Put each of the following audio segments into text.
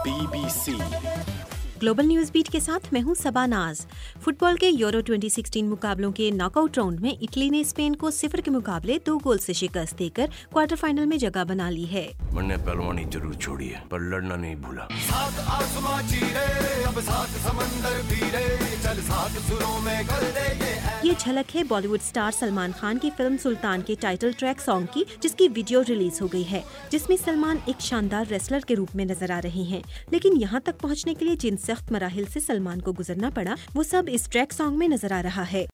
BBC global news beat के साथ मैं हूं सबा नाज। फुटबॉल के यूरो 2016 मुकाबलों के नॉकआउट राउंड में इटली ने स्पेन को 0 के मुकाबले 2 गोल से शिकस्त देकर क्वार्टर फाइनल में जगह बना ली है। मैंने पहलवानी जरूर छोड़ी है पर लड़ना नहीं भूला। सात आसमां चीरे, अब सात समंदर पीरे, चल सात सुरों में कर दे ये झलक है बॉलीवुड स्टार सलमान खान की फिल्म सुल्तान के टाइटल ट्रैक सॉन्ग की, जिसकी वीडियो रिलीज हो गई है, जिसमें सलमान एक शानदार रेसलर के रूप में नजर आ रहे हैं। लेकिन यहाँ तक पहुँचने के लिए जिन सख्त मराहिल से सलमान को गुजरना पड़ा, वो सब इस ट्रैक सॉन्ग में नजर आ रहा है।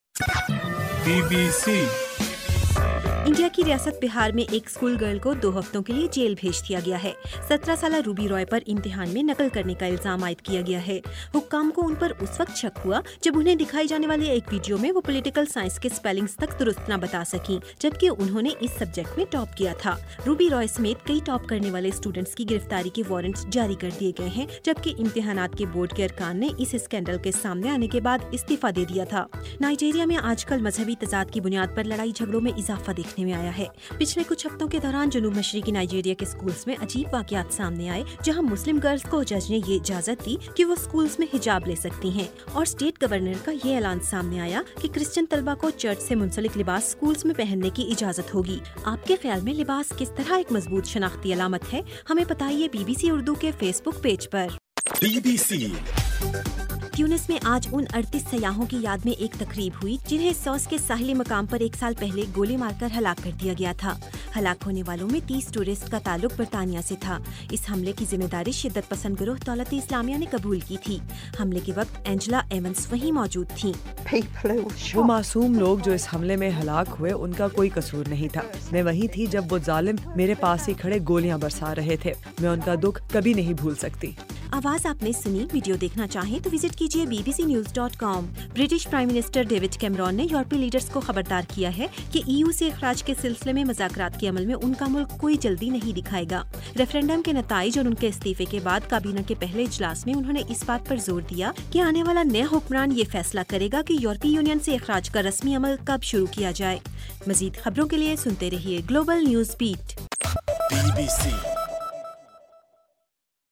BBC इंडिया की रियासत बिहार में एक स्कूल गर्ल को 2 हफ्तों के लिए जेल भेज दिया गया है। 17 साल रूबी रॉय पर इम्तिहान में नकल करने का इल्जाम आयद किया गया है। हुक्काम को उन पर उस वक्त शक हुआ जब उन्हें दिखाई जाने वाली एक वीडियो में वो पॉलिटिकल साइंस के स्पेलिंग्स तक दुरुस्त न बता सकी, जबकि उन्होंने इस सब्जेक्ट में टॉप किया था। रूबी रॉय समेत कई टॉप करने वाले स्टूडेंट्स की गिरफ्तारी के वारंट्स जारी कर दिए गए हैं, जबकि इम्तिहानात के बोर्ड के अरकान ने इस स्कैंडल के सामने आने के बाद इस्तीफा दे दिया था। नाइजीरिया में आजकल मजहबी तजाद की बुनियाद पर लड़ाई झगड़ों में इजाफा देखने में आया है। पिछले कुछ हफ्तों के दौरान जनूब मशरिकी नाइजीरिया के स्कूल्स में अजीब वाकयात सामने आए, जहां मुस्लिम गर्ल्स को जज ने ये इजाजत दी कि वो स्कूल्स में हिजाब ले सकती हैं, और स्टेट गवर्नर का ये ऐलान सामने आया कि क्रिश्चियन तलबा को चर्च से मुंसलिक लिबास स्कूल्स में पहनने की इजाजत होगी। आपके ख्याल में लिबास किस तरह एक मजबूत शनाख्ती अलामत है? हमें बताइए BBC उर्दू के फेसबुक पेज पर। BBC ट्यूनिस में आज उन 38 सयाहों की याद में एक तकरीब हुई जिन्हें सौस के साहिली मकाम पर 1 साल पहले गोली मारकर हलाक कर दिया गया था। हलाक होने वालों में 30 टूरिस्ट का ताल्लुक बरतानिया से था। इस हमले की जिम्मेदारी शिद्दत पसंद गिरोह दौलत इस्लामिया ने कबूल की थी। हमले के वक्त एंजेला एवंस वहीं मौजूद थी। वो मासूम लोग जो इस हमले में हलाक हुए, उनका कोई कसूर नहीं था। मैं वहीं थी जब वो जालिम मेरे पास ही खड़े गोलियां बरसा रहे थे। मैं उनका दुख कभी नहीं भूल सकती। आवाज आपने सुनी। वीडियो देखना चाहें तो विजिट कीजिए bbcnews.com। British prime minister David Cameron ने यूरोपीय लीडर्स को खबरदार किया है कि EU से इखराज के सिलसिले में मुज़ाकरात के अमल में उनका मुल्क कोई जल्दी नहीं दिखाएगा। रेफरेंडम के नताइज और उनके इस्तीफे के बाद काबीना के पहले इजलास में उन्होंने इस बात पर जोर दिया कि आने वाला नया हुक्मरान ये फैसला करेगा कि यूरोपीय यूनियन से इखराज का रस्मी अमल कब शुरू किया जाए। मजीद खबरों के लिए सुनते रहिए ग्लोबल न्यूज बीट। BBC